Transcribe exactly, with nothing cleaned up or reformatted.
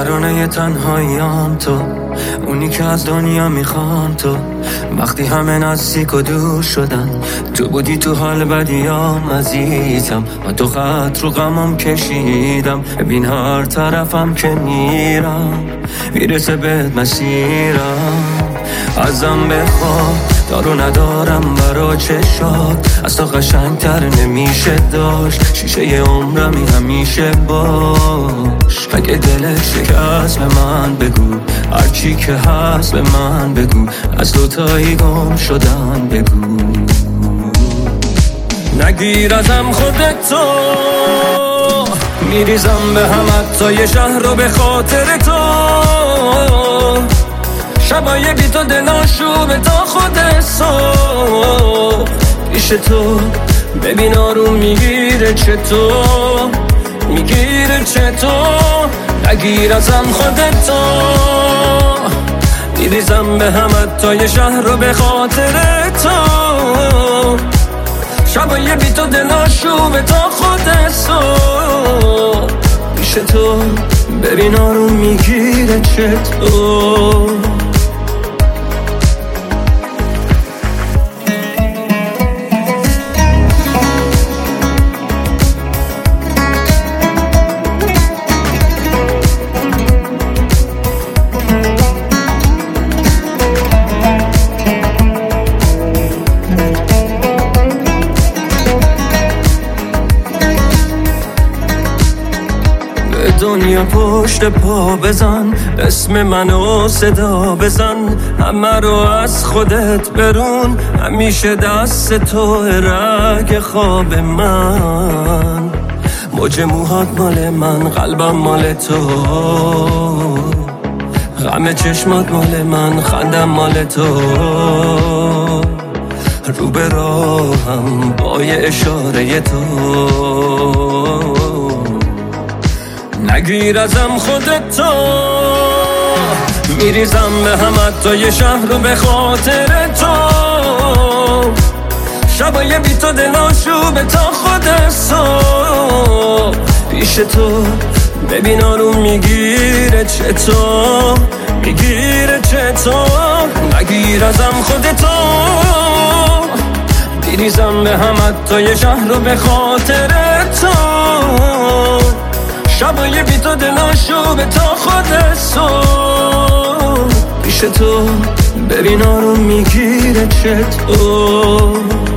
ترانه تنهاییام تو، اونی که از دنیا میخوام تو. وقتی همه نزدیک و دور شدن، تو بودی تو حال بدیام عزیزم. و تو خط رو غمم کشیدم، ببین هر طرفم که میرم میرسه بهت مسیرم. ازم بخواه دارو ندارم برا چشات، از تو قشنگتر نمیشه داشت. شیشه عمرمی همیشه باش. اگه دلت شکست به من بگو، هرچی که هست به من بگو. از دوتایی گم شدن بگو. نگیر ازم خودتو، میریزم به همت تا یه شهر رو به خاطر تو. شبای بی تو دلاشوبه تا خود صبح پیش تو. ببین آروم میگیره چطور، میگیره چطور. نگیر ازم خودتو، میریزم به همت تا یه شهر رو به خاطر تو. شبای بی تو دلاشوبه تا خود صبح پیش تو. ببین آروم میگیره چطور. دنیا پشت پا بزن، اسم منو صدا بزن. همه رو از خودت برون، همیشه دست تو رگ خواب من. موج موهات مال من، قلبم مال تو. غم چشمات مال من، خندم مال تو. رو به راهم با یه اشاره تو. نگیر ازم خودتو، میریزم به همت تا یه شهر رو به خاطر تو. شبای بی تو دلاشوبه تا خود صبح پیش تو. ببین آروم میگیره چطور، میگیره چطور. نگیر ازم خودتو، میریزم به همت تا یه شهر رو به خاطر تو. شبای بی تو دلاشوبه تا خود صبح پیش تو. ببین آروم میگیره چطور.